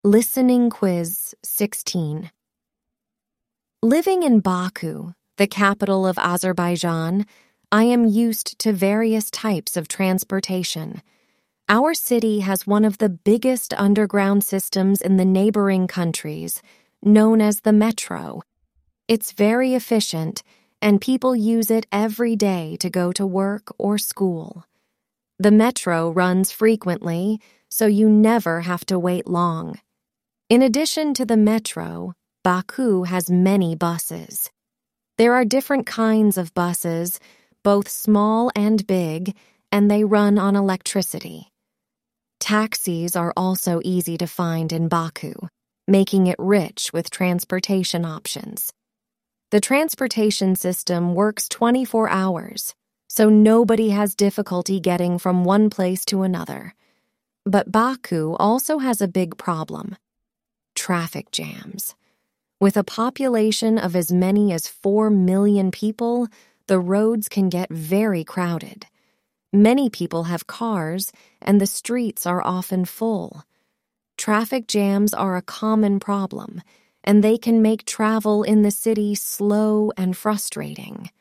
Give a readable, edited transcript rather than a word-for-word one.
Listening Quiz 16. Living in Baku, the capital of Azerbaijan, I am used to various types of transportation. Our city has one of the biggest underground systems in the neighboring countries, known as the metro. It's very efficient, and people use it every day to go to work or school. The metro runs frequently, so you never have to wait long. In addition to the metro, Baku has many buses. There are different kinds of buses, both small and big, and they run on electricity. Taxis are also easy to find in Baku, making it rich with transportation options. The transportation system works 24 hours, so nobody has difficulty getting from one place to another. But Baku also has a big problem: traffic jams. With a population of as many as 4 million people, the roads can get very crowded. Many people have cars, and the streets are often full. Traffic jams are a common problem, and they can make travel in the city slow and frustrating.